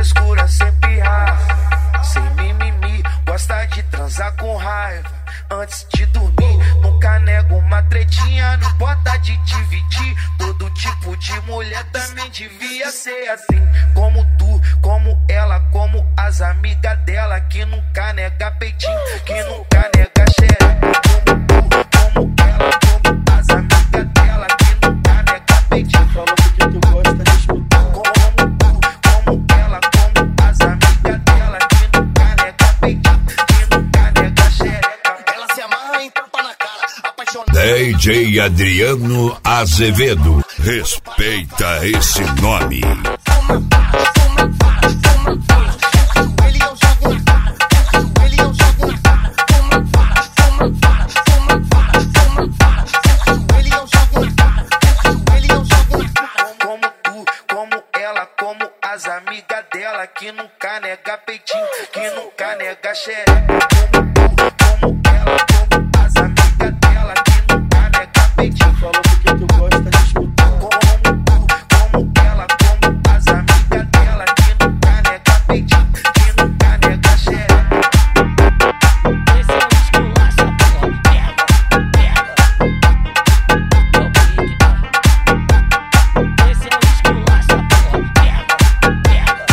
frescura, sem pirrar, sem mimimi, gosta de transar com raiva antes de dormir. Nunca nego uma tretinha, não importa de dividir. Todo tipo de mulher também devia ser assim, como tu, como ela, como as amigas dela, que nunca nega peitinho, que nunca nega xereca. Como tu, como ela, como as amigas dela, que nunca nega peitinho. Falou porque tu gosta de escutar. Como tu, como ela, como as amigas dela, que nunca nega peitinho, que nunca nega xereca. Ela se amarra em tapa na cara, apaixonada. DJ Adriano Azevedo, respeita esse nome. Como as amigas dela, que nunca nega peitinho, que nunca nega xereca. Como ela, como as amigas dela, que nunca nega peitinho. Falou porque tu gosta de escutar. Como ela, como as amigas dela, que nunca nega peitinho, que nunca nega xereca. Esse é o esculacha, pô, pega, pega. É o beat, tá? Esse é o esculacha, pô, pega, pega.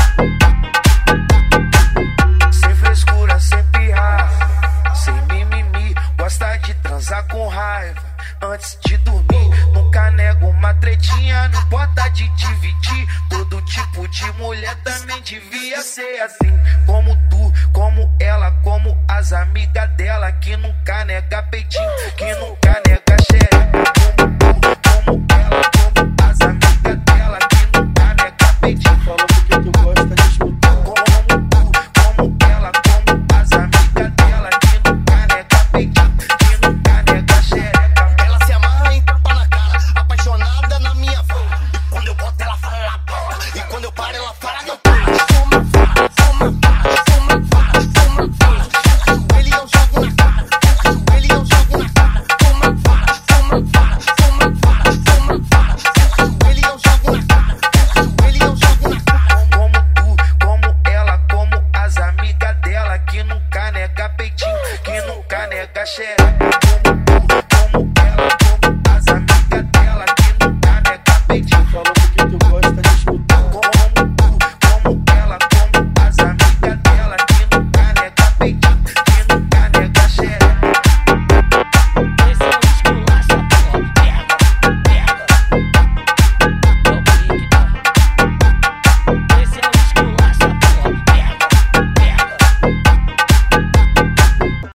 Sem frescura, sem pirrar, sem mimimi, gosta de transar com raiva antes de dormir. Nunca nego uma tretinha, não importa de dividir. Todo tipo de mulher também devia ser assim, como tu, como ela, como as amigas dela, que nunca nega peitinho, que nunca nega xereca. Como ela, como as amigas dela, que nunca nega peitinho. Falou porque tu gosta de escutar. Como ela, como as amigas dela, que nunca nega peitinho, que nunca nega xereca. Ela se amarra em tapa na cara, apaixonada na minha voz. E quando eu boto ela fala na boca, e quando eu paro ela fala no